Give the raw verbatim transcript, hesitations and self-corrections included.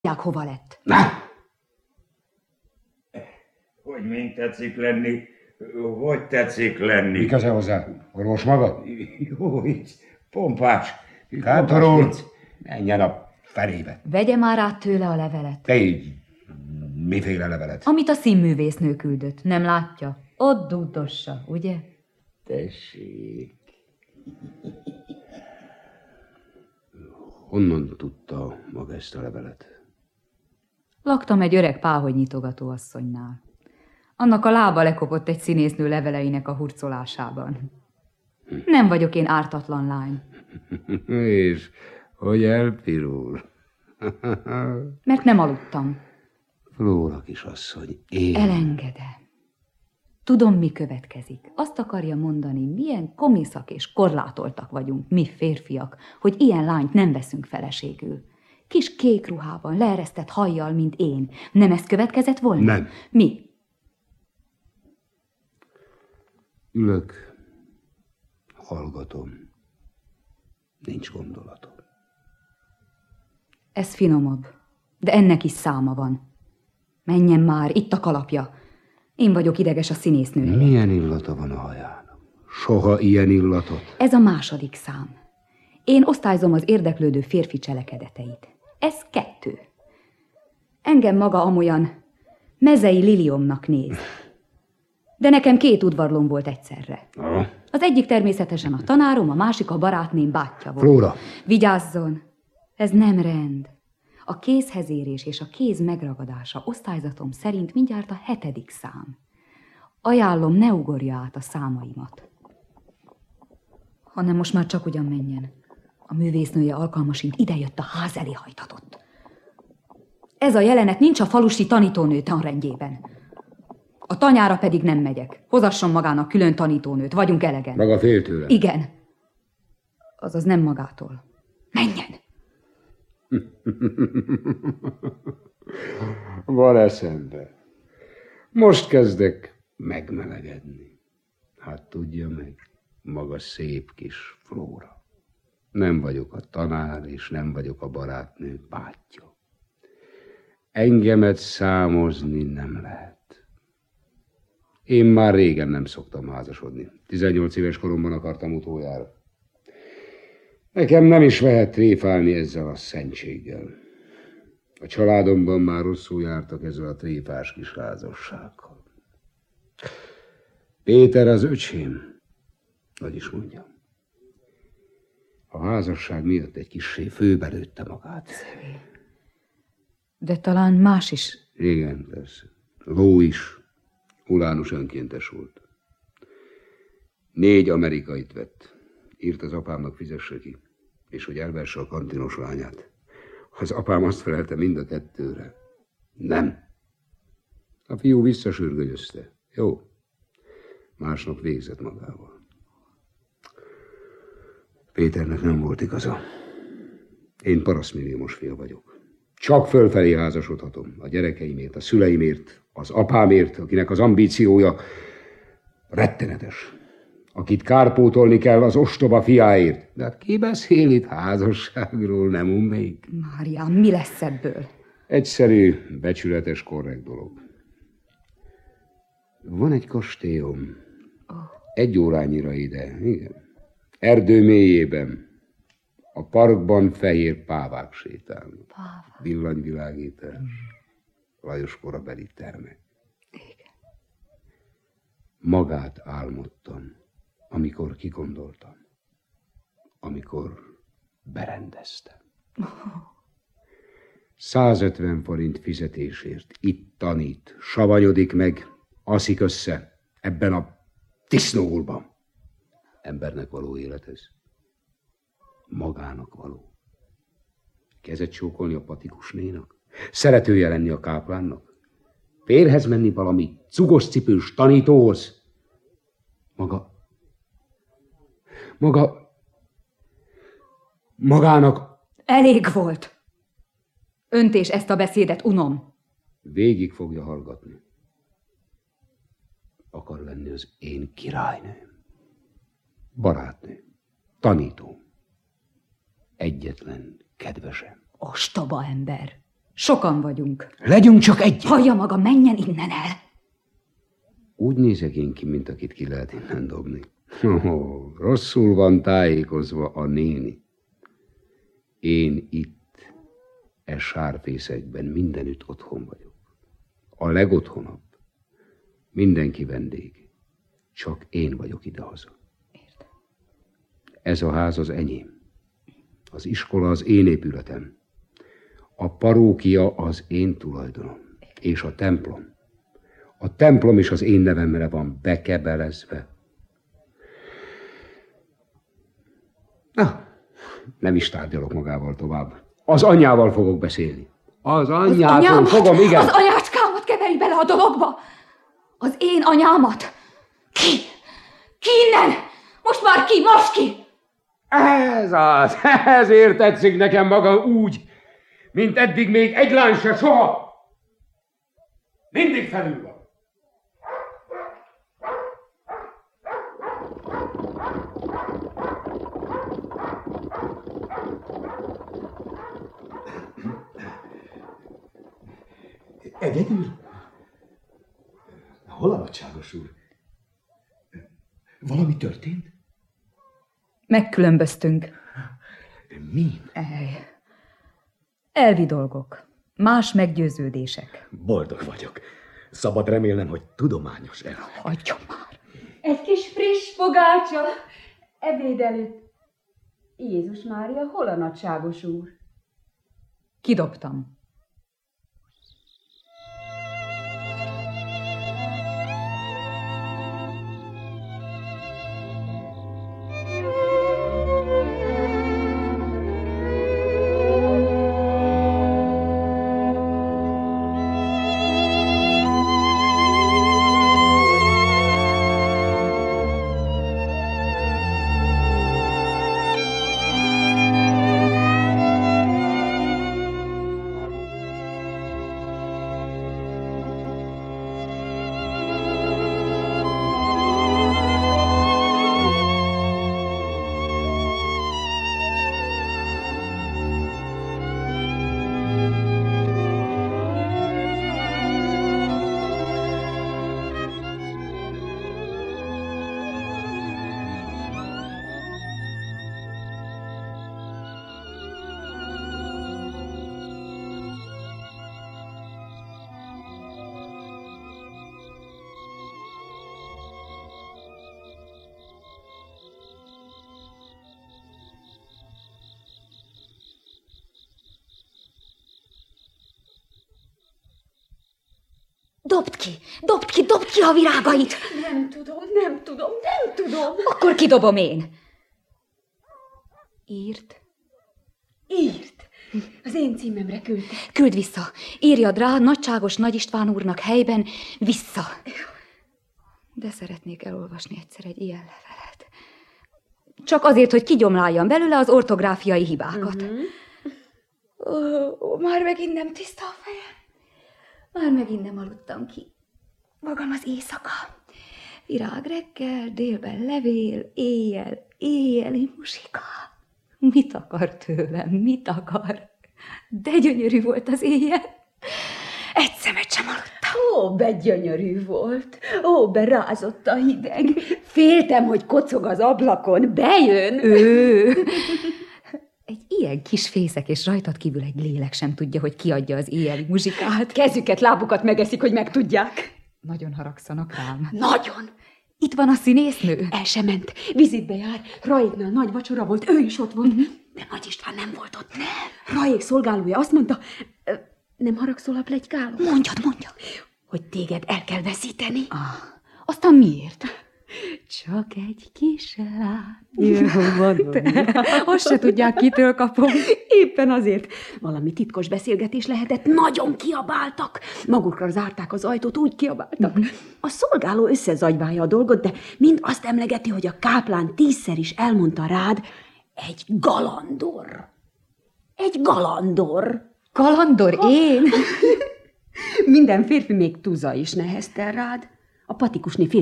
hova lett? Na! Hogy mind tetszik lenni? Hogy tetszik lenni? Mi köze hozzá? Orvos maga? Jó, így, pompás. Kántor úr, menjen a felébe. Vegye már át tőle a levelet. Te így, miféle levelet? Amit a színművésznő küldött. Nem látja? Ott duddossa, ugye? Tessék. Honnan tudta maga ezt a levelet? Laktam egy öreg páholy nyitogató asszonynál. Annak a lába lekopott egy színésznő leveleinek a hurcolásában. Nem vagyok én ártatlan lány. És hogy elpirul? Mert nem aludtam. Flóra kisasszony, én... Elengedem. Tudom, mi következik. Azt akarja mondani, milyen komiszak és korlátoltak vagyunk, mi férfiak, hogy ilyen lányt nem veszünk feleségül. Kis kék ruhában, leeresztett hajjal, mint én. Nem ez következett volna? Nem. Mi? Ülök, hallgatom. Nincs gondolatom. Ez finomabb, de ennek is száma van. Menjen már, itt a kalapja. Én vagyok ideges a színésznőnek. Milyen illata van a hajának? Soha ilyen illatot. Ez a második szám. Én osztályzom az érdeklődő férfi cselekedeteit. Ez kettő. Engem maga amolyan mezei liliomnak néz. De nekem két udvarlóm volt egyszerre. Ah. Az egyik természetesen a tanárom, a másik a barátném bátyja volt. Flóra! Vigyázzon! Ez nem rend. A kézhez érés és a kéz megragadása osztályzatom szerint mindjárt a hetedik szám. Ajánlom, ne ugorja át a számaimat. Hanem most már csak ugyan menjen. A művésznője alkalmasint idejött, a ház elé hajtatott. Ez a jelenet nincs a falusi tanítónő tanrendjében. A tanyára pedig nem megyek. Hozasson magának külön tanítónőt, vagyunk elegen. Maga fél tőle? Igen. Azaz nem magától. Menjen! Van eszembe. Most kezdek megmelegedni. Hát tudja meg, maga szép kis Flóra. Nem vagyok a tanár, és nem vagyok a barátnő bátyja. Engemet számozni nem lehet. Én már régen nem szoktam házasodni. tizennyolc éves koromban akartam utoljára. Nekem nem is vehet tréfálni ezzel a szentséggel. A családomban már rosszul jártak ezzel a tréfás kis házassággal. Péter az öcsém, hogy is mondjam. A házasság miatt egy kissé főbelőtte magát. De talán más is. Igen, persze. Ló is. Ulánus önkéntes volt. Négy amerikait vett. Írt az apámnak, fizesse ki. És hogy elverse a kantinos lányát. Az apám azt felelte mind a kettőre. Nem. A fiú visszasürgönyözte. Jó. Másnap végzett magával. Péternek nem volt igaza. Én parasztmilliómos fia vagyok. Csak fölfelé házasodhatom. A gyerekeimért, a szüleimért, az apámért, akinek az ambíciója rettenetes. Akit kárpótolni kell az ostoba fiáért. De hát ki beszél itt házasságról, nem még? Máriám, mi lesz ebből? Egyszerű, becsületes, korrekt dolog. Van egy kastélyom. Egy órányira ide, igen. Erdő mélyében. A parkban fehér pávák sétálnak. Pávák. Villanyvilágítás. Lajos korabeli termek. Igen. Magát álmodtam, amikor kigondoltam. Amikor berendeztem. százötven forint fizetésért itt tanít, savanyodik meg, aszik össze ebben a disznóulban. Embernek való élet ez. Magának való. Kezet csókolni a patikusnénak? Szeretője lenni a káplánnak? Férhez menni valami cugos cipős tanítóhoz? Maga... Maga... Magának... Elég volt. Önt és ezt a beszédet unom. Végig fogja hallgatni. Akar lenni az én királynőm. Barátnőm. Tanítóm. Egyetlen kedvesem. Ostoba ember. Sokan vagyunk. Legyünk csak egy. Hallja maga, menjen innen el. Úgy nézek én ki, mint akit ki lehet innen dobni. Oh, rosszul van tájékozva a néni. Én itt, e sárfészekben mindenütt otthon vagyok. A legotthonabb. Mindenki vendég. Csak én vagyok idehaza. Értem. Ez a ház az enyém. Az iskola az én épületem. A parókia az én tulajdonom. És a templom. A templom is az én nevemre van bekebelezve. Na, nem is tárgyalok magával tovább. Az anyjával fogok beszélni. Az anyjától fogom, igen. Az anyácskámat keverj bele a dologba. Az én anyámat. Ki? Ki innen? Most már ki, most ki? Ez az, ezért tetszik nekem maga úgy, mint eddig még egy lány se soha. Mindig felül van. Egyedül? Hol a nagyságos úr? Valami történt? Megkülönböztünk. Min? Ej. Elvi dolgok. Más meggyőződések. Boldog vagyok. Szabad remélnem, hogy tudományos el. Hagyjon már. Egy kis friss fogácsa. Ebéd előtt. Jézus Mária, hol a nagyságos úr? Kidobtam. Dobd ki, dobd ki, dobd ki a virágait! Nem tudom, nem tudom, nem tudom. Akkor kidobom én. Írt? Írt. Az én címemre küldte. Küld vissza. Írjad rá Nagyságos Nagy István úrnak helyben vissza. De szeretnék elolvasni egyszer egy ilyen levelet. Csak azért, hogy kigyomláljam belőle az ortográfiai hibákat. Uh-huh. Ó, már megint nem tiszta a fejem. Már megint nem aludtam ki. Magam az éjszaka. Virág reggel, délben levél, éjjel, éjjeli musika. Mit akar tőlem, mit akar? De gyönyörű volt az éjjel. Egy szemet sem aludtam. Ó, be gyönyörű volt. Ó, berázott a hideg. Féltem, hogy kocog az ablakon. Bejön. Ő. Egy ilyen kis fészek, és rajtad kívül egy lélek sem tudja, hogy kiadja az éjjeli muzsikát. Kezüket, lábukat megeszik, hogy megtudják. Nagyon haragszanak rám. Nagyon. Itt van a színésznő. El sem ment. Vizitbe jár. Rajéknál nagy vacsora volt, ő is ott volt. Uh-huh. De Nagy István nem volt ott. Nem. Rajék szolgálója azt mondta, nem haragszol a pletykáló? Mondjad, mondjad. Hogy téged el kell veszíteni. Ah, aztán miért? Csak egy kis lány. Azt se tudják, kitől kapom. Éppen azért. Valami titkos beszélgetés lehetett, nagyon kiabáltak. Magukra zárták az ajtót, úgy kiabáltak. Uh-huh. A szolgáló összezagyválja a dolgot, de mind azt emlegeti, hogy a káplán tízszer is elmondta rád, egy galandor. Egy galandor. Galandor, én? Minden férfi, még Tuza is neheztel rád. A patikusné